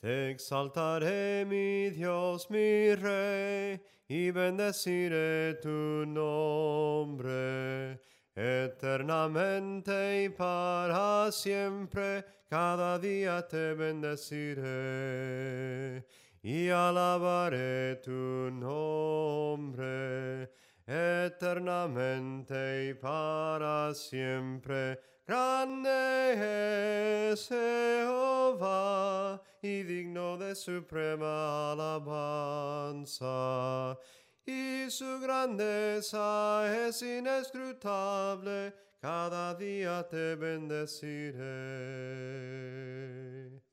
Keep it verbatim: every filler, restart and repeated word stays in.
Te exaltaré, mi Dios, mi Rey, y bendeciré tu nombre. Eternamente y para siempre, cada día te bendeciré y alabaré tu nombre. Eternamente y para siempre, grande es Jehová y digno de suprema alabanza. Y su grandeza es inescrutable, cada día te bendeciré.